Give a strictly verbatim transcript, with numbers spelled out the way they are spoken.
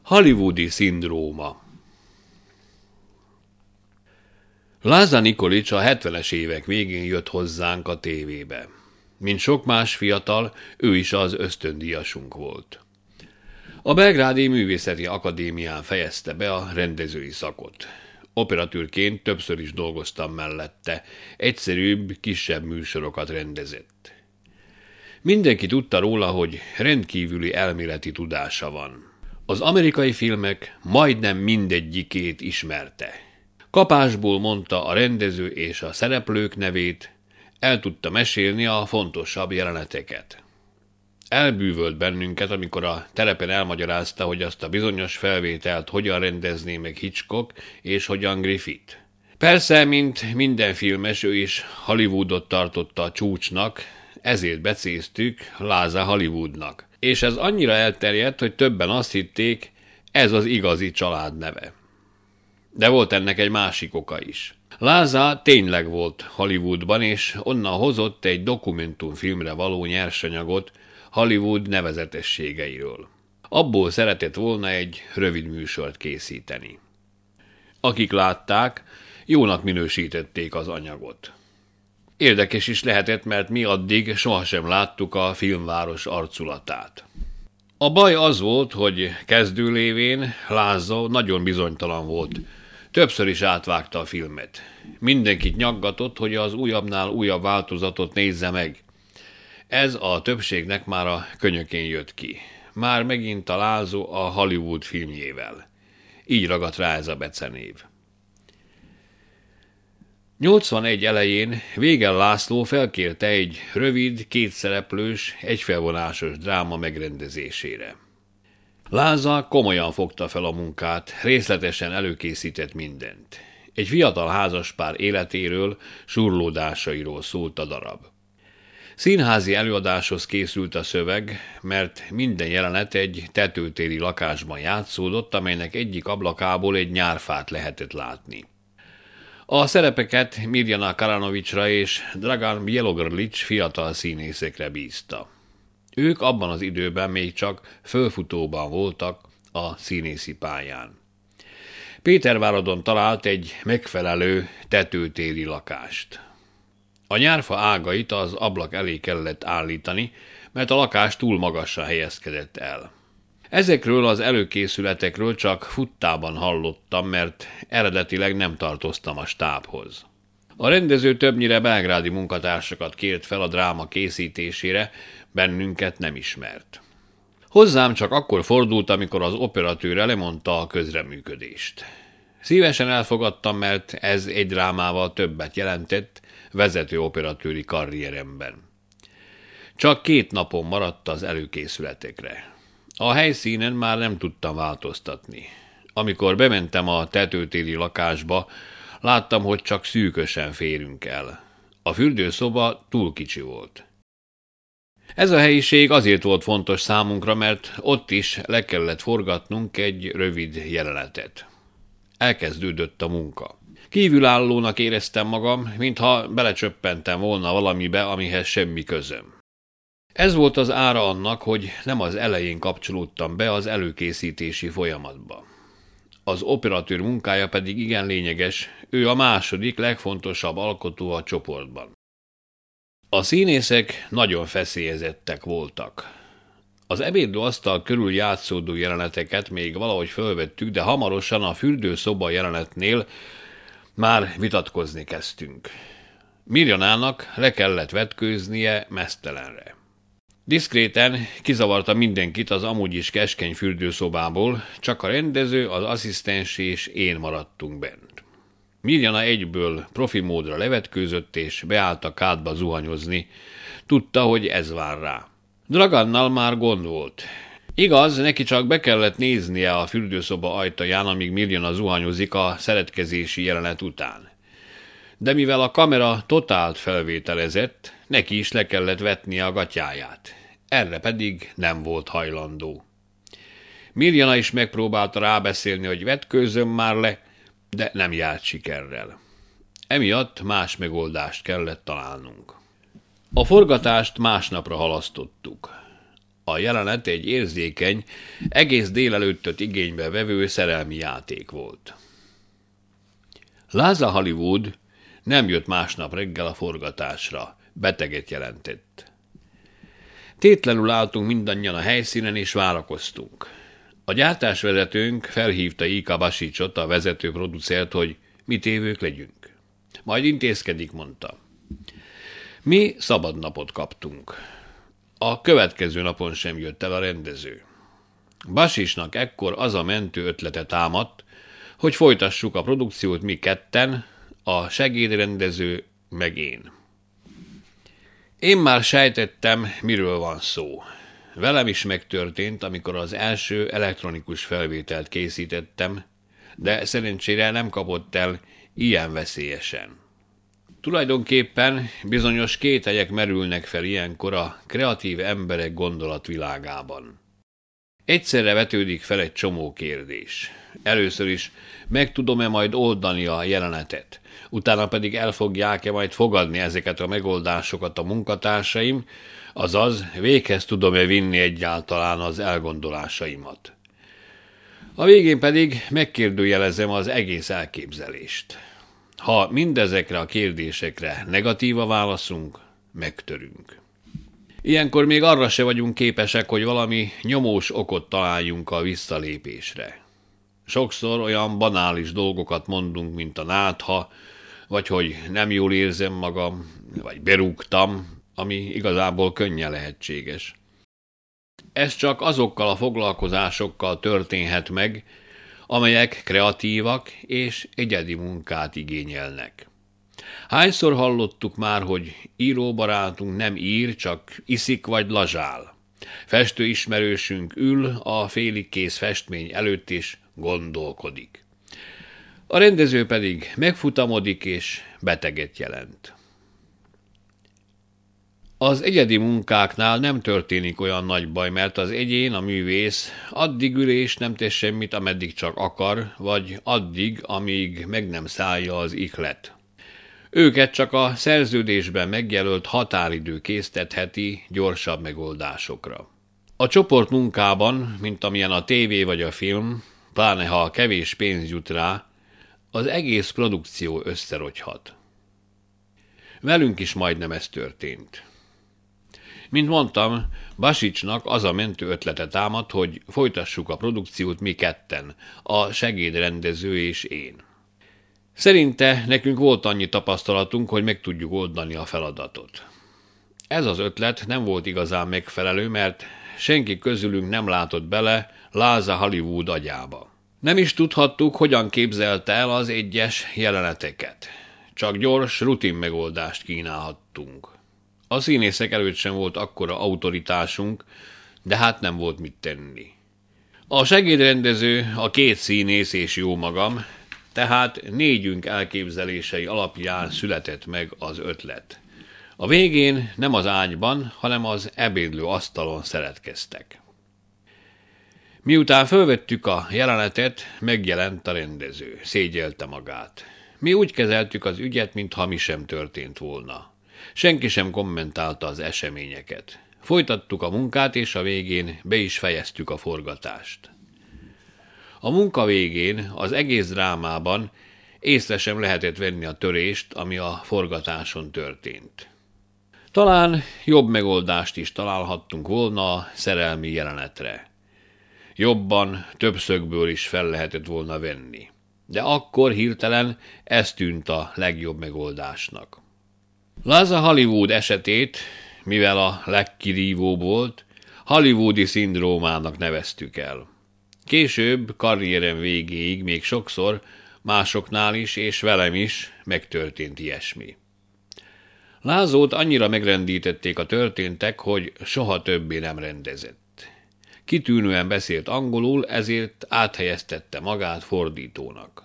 Hollywoodi szindróma. Láza Nikolics a hetvenes évek végén jött hozzánk a tévébe. Mint sok más fiatal, ő is az ösztöndíjasunk volt. A Belgrádi Művészeti Akadémián fejezte be a rendezői szakot. Operatőrként többször is dolgoztam mellette, egyszerűbb, kisebb műsorokat rendezett. Mindenki tudta róla, hogy rendkívüli elméleti tudása van. Az amerikai filmek majdnem mindegyikét ismerte. Kapásból mondta a rendező és a szereplők nevét, el tudta mesélni a fontosabb jeleneteket. Elbűvölt bennünket, amikor a terepen elmagyarázta, hogy azt a bizonyos felvételt hogyan rendezné meg Hitchcock és hogyan Griffith. Persze, mint minden filmes, ő is Hollywoodot tartotta a csúcsnak, ezért becéztük Láza Hollywoodnak. És ez annyira elterjedt, hogy többen azt hitték, ez az igazi családneve. De volt ennek egy másik oka is. Láza tényleg volt Hollywoodban, és onnan hozott egy dokumentumfilmre való nyersanyagot Hollywood nevezetességeiről. Abból szeretett volna egy rövid műsort készíteni. Akik látták, jónak minősítették az anyagot. Érdekes is lehetett, mert mi addig sohasem láttuk a filmváros arculatát. A baj az volt, hogy kezdő lévén Láza nagyon bizonytalan volt. Többször is átvágta a filmet. Mindenkit nyaggatott, hogy az újabbnál újabb változatot nézze meg. Ez a többségnek már a könyökén jött ki. Már megint a Lázó a Hollywood filmjével. Így ragadt rá ez a becenév. nyolcvanegy elején Végel László felkérte egy rövid, kétszereplős, egyfelvonásos dráma megrendezésére. Láza komolyan fogta fel a munkát, részletesen előkészített mindent. Egy fiatal házaspár életéről, surlódásairól szólt a darab. Színházi előadáshoz készült a szöveg, mert minden jelenet egy tetőtéri lakásban játszódott, amelynek egyik ablakából egy nyárfát lehetett látni. A szerepeket Mirjana Karanovicsra és Dragan Bjelogrlic fiatal színészekre bízta. Ők abban az időben még csak fölfutóban voltak a színészi pályán. Péterváradon talált egy megfelelő tetőtéri lakást. A nyárfa ágait az ablak elé kellett állítani, mert a lakás túl magasra helyezkedett el. Ezekről az előkészületekről csak futtában hallottam, mert eredetileg nem tartoztam a stábhoz. A rendező többnyire belgrádi munkatársakat kért fel a dráma készítésére, bennünket nem ismert. Hozzám csak akkor fordult, amikor az operatőre lemondta a közreműködést. Szívesen elfogadtam, mert ez egy drámával többet jelentett vezető operatőri karrieremben. Csak két napon maradt az előkészületekre. A helyszínen már nem tudtam változtatni. Amikor bementem a tetőtéri lakásba, láttam, hogy csak szűkösen férünk el. A fürdőszoba túl kicsi volt. Ez a helyiség azért volt fontos számunkra, mert ott is le kellett forgatnunk egy rövid jelenetet. Elkezdődött a munka. Kívülállónak éreztem magam, mintha belecsöppentem volna valamibe, amihez semmi közöm. Ez volt az ára annak, hogy nem az elején kapcsolódtam be az előkészítési folyamatba. Az operatőr munkája pedig igen lényeges, ő a második legfontosabb alkotó a csoportban. A színészek nagyon feszélyezettek voltak. Az ebédlőasztal körül játszódó jeleneteket még valahogy fölvettük, de hamarosan a fürdőszoba jelenetnél már vitatkozni kezdtünk. Mirjanának le kellett vetkőznie meztelenre. Diszkréten kizavarta mindenkit az amúgy is keskeny fürdőszobából, csak a rendező, az asszisztens és én maradtunk bent. Mirjana egyből profi módra levetkőzött és beállt a kádba zuhanyozni. Tudta, hogy ez vár rá. Dragannal már gond volt. Igaz, neki csak be kellett néznie a fürdőszoba ajtaján, amíg Mirjana zuhanyozik a szeretkezési jelenet után. De mivel a kamera totált felvételezett, neki is le kellett vetnie a gatyáját. Erre pedig nem volt hajlandó. Mirjana is megpróbálta rábeszélni, hogy vetkőzzön már le, de nem járt sikerrel. Emiatt más megoldást kellett találnunk. A forgatást másnapra halasztottuk. A jelenet egy érzékeny, egész délelőttöt igénybe vevő szerelmi játék volt. Liza Hollywood nem jött másnap reggel a forgatásra, beteget jelentett. Tétlenül álltunk mindannyian a helyszínen és várakoztunk. A gyártásvezetőnk felhívta Ika Basicsot, a vezető producert, hogy mi tévők legyünk. Majd intézkedik, mondta. Mi szabad napot kaptunk. A következő napon sem jött el a rendező. Basicsnak ekkor az a mentő ötlete támadt, hogy folytassuk a produkciót mi ketten, a segédrendező meg én. Én már sejtettem, miről van szó. Velem is megtörtént, amikor az első elektronikus felvételt készítettem, de szerencsére nem kapott el ilyen veszélyesen. Tulajdonképpen bizonyos kételyek merülnek fel ilyenkor a kreatív emberek gondolatvilágában. Egyszerre vetődik fel egy csomó kérdés. Először is meg tudom-e majd oldani a jelenetet, utána pedig el fogják-e majd fogadni ezeket a megoldásokat a munkatársaim, azaz véghez tudom-e vinni egyáltalán az elgondolásaimat. A végén pedig megkérdőjelezem az egész elképzelést. Ha mindezekre a kérdésekre negatív a válaszunk, megtörünk. Ilyenkor még arra se vagyunk képesek, hogy valami nyomós okot találjunk a visszalépésre. Sokszor olyan banális dolgokat mondunk, mint a nátha, vagy hogy nem jól érzem magam, vagy berúgtam, ami igazából könnyen lehetséges. Ez csak azokkal a foglalkozásokkal történhet meg, amelyek kreatívak és egyedi munkát igényelnek. Hányszor hallottuk már, hogy íróbarátunk nem ír, csak iszik vagy lazsál. Festőismerősünk ül a félig kész festmény előtt és gondolkodik. A rendező pedig megfutamodik és beteget jelent. Az egyedi munkáknál nem történik olyan nagy baj, mert az egyén, a művész addig ül és nem tesz semmit, ameddig csak akar, vagy addig, amíg meg nem szállja az ihlet. Őket csak a szerződésben megjelölt határidő késztetheti gyorsabb megoldásokra. A csoport munkában, mint amilyen a tévé vagy a film, pláne ha kevés pénz jut rá, az egész produkció összerogyhat. Velünk is majdnem ez történt. Mint mondtam, Basicsnak az a mentő ötlete támadt, hogy folytassuk a produkciót mi ketten, a segédrendező és én. Szerinte nekünk volt annyi tapasztalatunk, hogy meg tudjuk oldani a feladatot. Ez az ötlet nem volt igazán megfelelő, mert senki közülünk nem látott bele Liza Hollywood agyába. Nem is tudhattuk, hogyan képzelte el az egyes jeleneteket. Csak gyors, rutin megoldást kínálhattunk. A színészek előtt sem volt akkora autoritásunk, de hát nem volt mit tenni. A segédrendező, a két színész és jó magam, tehát négyünk elképzelései alapján született meg az ötlet. A végén nem az ágyban, hanem az ebédlő asztalon szeretkeztek. Miután fölvettük a jelenetet, megjelent a rendező, szégyelte magát. Mi úgy kezeltük az ügyet, mintha mi sem történt volna. Senki sem kommentálta az eseményeket. Folytattuk a munkát, és a végén be is fejeztük a forgatást. A munka végén, az egész drámában észre sem lehetett venni a törést, ami a forgatáson történt. Talán jobb megoldást is találhattunk volna a szerelmi jelenetre. Jobban, több szögből is fel lehetett volna venni. De akkor hirtelen ez tűnt a legjobb megoldásnak. Liza Hollywood esetét, mivel a legkirívóbb volt, hollywoodi szindrómának neveztük el. Később, karrierem végéig még sokszor másoknál is és velem is megtörtént ilyesmi. Lázót annyira megrendítették a történtek, hogy soha többé nem rendezett. Kitűnően beszélt angolul, ezért áthelyeztette magát fordítónak.